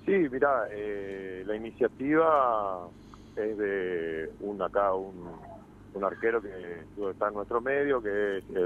Sí, mira, la iniciativa es de un arquero que está en nuestro medio, que es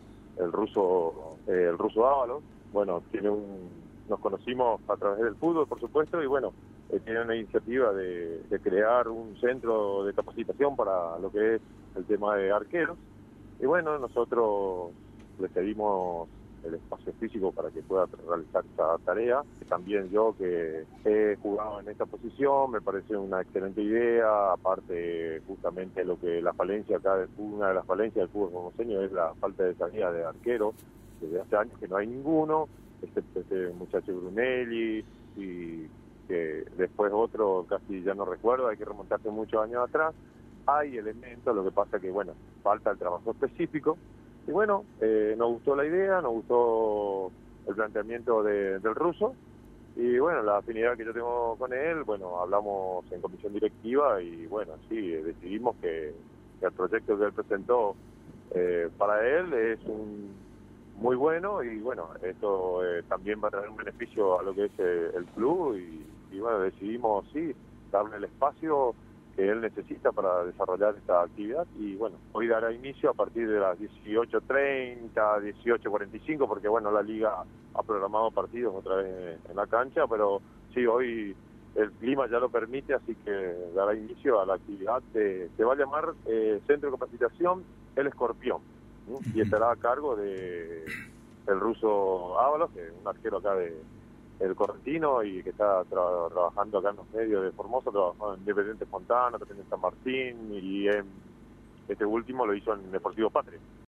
el ruso Ábalos. Bueno, nos conocimos a través del fútbol, por supuesto, y bueno, tiene una iniciativa de crear un centro de capacitación para lo que es el tema de arqueros. Y bueno, nosotros le pedimos el espacio físico para que pueda realizar esa tarea. También yo, que he jugado en esta posición, me parece una excelente idea. Aparte, justamente lo que la falencia acá, una de las falencias del fútbol formoseño es la falta de salida de arquero. Desde hace años que no hay ninguno, este muchacho Brunelli, y que después otro casi ya no recuerdo, hay que remontarse muchos años atrás. Hay elementos, lo que pasa que, bueno, falta el trabajo específico. Y bueno, nos gustó la idea, nos gustó el planteamiento del ruso. Y bueno, la afinidad que yo tengo con él, bueno, hablamos en comisión directiva y bueno, sí, decidimos que el proyecto que él presentó para él es muy bueno. Y bueno, esto también va a traer un beneficio a lo que es el club. Y bueno, decidimos, sí, darle el espacio que él necesita para desarrollar esta actividad. Y bueno, hoy dará inicio a partir de las 18:30, 18:45, porque bueno, la liga ha programado partidos otra vez en la cancha, pero sí, hoy el clima ya lo permite, así que dará inicio a la actividad. Se va a llamar Centro de Capacitación El Escorpión, ¿sí? Y estará a cargo de el ruso Ábalos, que es un arquero acá de el correntino y que está trabajando acá en los medios de Formosa, trabajando en Independiente Fontana, también en San Martín, y este último lo hizo en Deportivo Patria.